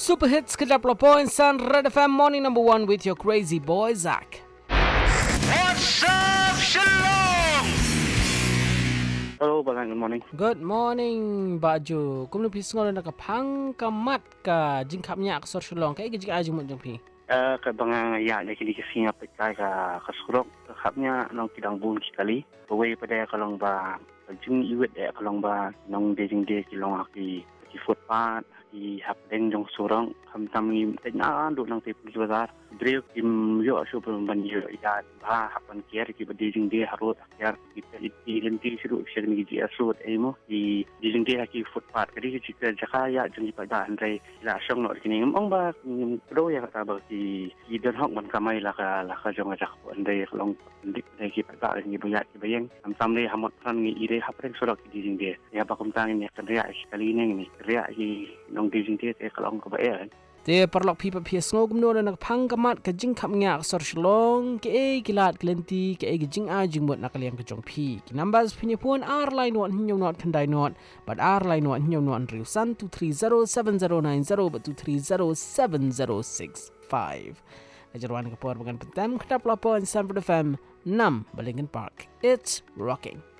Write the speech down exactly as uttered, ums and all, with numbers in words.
Super Hits Kedap Point Sun Red F M Morning Number One with your crazy boy Zach. What's up, Shalom? Hello, Balang. Good morning. Good morning, Baju. Kumno pi sngol na kapang kamat ka jingkap nya aksor Shalom. Kay gijik aju mo jong pi. Eh, ka bang ya le kini kesingap kai ka kasurok kapnya nong kidang bun sekali. Bawai pada kalong ba jing iwet ya kalong ba nong dejing de kilong aki ki footpath ki hap deng jong surang kam tam ni tenya do nang te puli bazar drew kim yo shu ban yo ya ba hapan kier ki dejing de harut kier ki ti lenti siru shir ni ji asut emo ki dejing de ki footpath kadi ki ka jaka ya jeng pa da andre la shong no kini ngom ba pro ya ta ba ki ki don hok man kamai la ka la ka jong jak andre long dik de ki pa da ni bu ya ki bayeng kam tam le hamot ran ni ire hapreng surak ki dejing de ya ba kum tang ni kan ria sekali ni ni ria ki nong dejing de te kalong ka ba ya Te perlok pipa pia sngol gumno na kapang kamat ka jingkap nya aksor Shalom ke e gilat glenti ke e gijing a jingmot nakaliam ke jong pi. Ki numbers punya pun R line one hinyong not kandai not but R line one hinyong not riusan two three zero seven zero nine zero but two three zero seven zero six five. Ajarwan ke por bagan pentem kedap laporan Sanford F M enam Balingen Park. It's rocking.